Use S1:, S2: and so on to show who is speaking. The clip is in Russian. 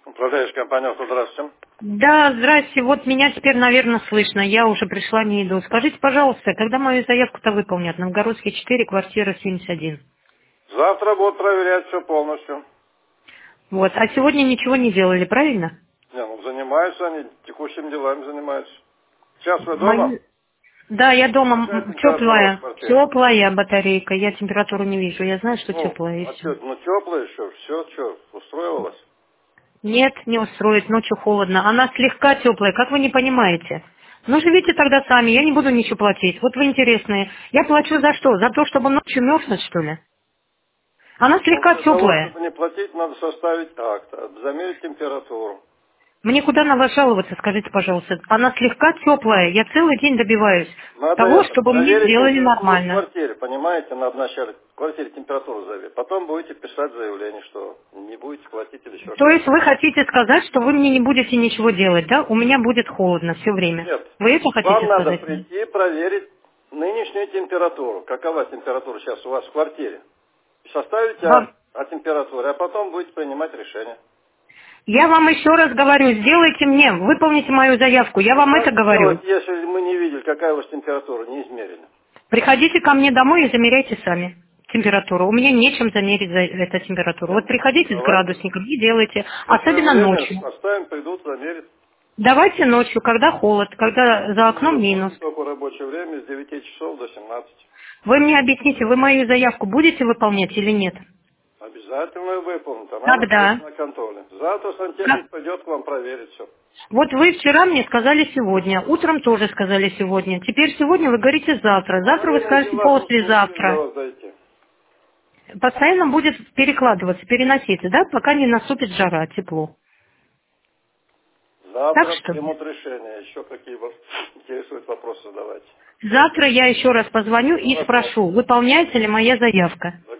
S1: Управляющая компания, здравствуйте.
S2: Да, здрасте. Вот меня теперь, наверное, слышно. Я уже пришла, не иду. Скажите, пожалуйста, когда мою заявку-то выполнят? Новгородский 4, квартира 71.
S1: Завтра будут проверять все полностью.
S2: Вот. А сегодня ничего не делали, правильно?
S1: Не, ну занимаются они, текущими делами занимаются. Сейчас вы дома?
S2: Мои- Да, я дома.
S1: Какая температура у вас в
S2: Теплая.
S1: квартире?
S2: Теплая батарейка. Я температуру не вижу. Я знаю, что
S1: Ну,
S2: теплая, и
S1: а
S2: все.
S1: что, ну теплое еще, все, что, устроило вас?
S2: Нет, не устроит. Ночью холодно. Она слегка теплая. Как вы не понимаете? Ну, живите тогда сами. Я не буду ничего платить. Вот вы интересные. Я плачу за что? За то, чтобы ночью мерзнуть, что ли? Она
S1: Ну,
S2: слегка
S1: для того,
S2: теплая.
S1: чтобы не платить, надо составить акт, замерить температуру.
S2: Мне куда на вас жаловаться, скажите, пожалуйста? Она слегка теплая. Я целый день добиваюсь
S1: Надо
S2: того,
S1: это,
S2: чтобы мне
S1: проверить
S2: сделали
S1: температуру в
S2: нормально.
S1: квартире, понимаете? Надо вначале в квартире температуру заверить. Потом будете писать заявление, что не будете платить или еще
S2: То
S1: что-то.
S2: есть вы хотите сказать, что вы мне не будете ничего делать, да? У меня будет холодно все время.
S1: Нет,
S2: Вы это
S1: вам
S2: хотите
S1: надо
S2: сказать мне?
S1: прийти проверить нынешнюю температуру. Какова температура сейчас у вас в квартире? Составите акт
S2: Вам...
S1: о температуре, а потом будете принимать решение.
S2: Я вам еще раз говорю, сделайте мне, выполните мою заявку. Я
S1: Ну
S2: вам это
S1: как
S2: говорю.
S1: сделать, если мы не видели, какая у вас температура, не измерили?
S2: Приходите ко мне домой и замеряйте сами температуру. У меня нечем замерить за эту температуру.
S1: Нет,
S2: Вот
S1: ну,
S2: приходите с
S1: давайте
S2: градусником и делайте.
S1: мы
S2: Особенно
S1: заявление
S2: ночью.
S1: составим, придут, замерят.
S2: Давайте ночью, когда холод, когда за
S1: Мы
S2: окном минус.
S1: выполним только в рабочее время с 9 часов до 17.
S2: Вы мне объясните, вы мою заявку будете выполнять или нет?
S1: Обязательно выполнить. Она находится
S2: Когда?
S1: на контроле. Завтра
S2: Как?
S1: сантехник пойдет к вам проверить все.
S2: Вот вы вчера мне сказали сегодня, утром тоже сказали сегодня. Теперь сегодня вы говорите завтра, завтра вы
S1: Военные
S2: скажете
S1: дела не успеют до
S2: послезавтра.
S1: вас дойти.
S2: Постоянно будет перекладываться, переноситься, да, пока не наступит жара, тепло. Так
S1: Завтра
S2: что
S1: примут решение. Еще какие вас интересуют вопросы задавайте.
S2: завтра я еще раз позвоню
S1: До
S2: и
S1: вас
S2: спрошу, выполняется ли моя заявка.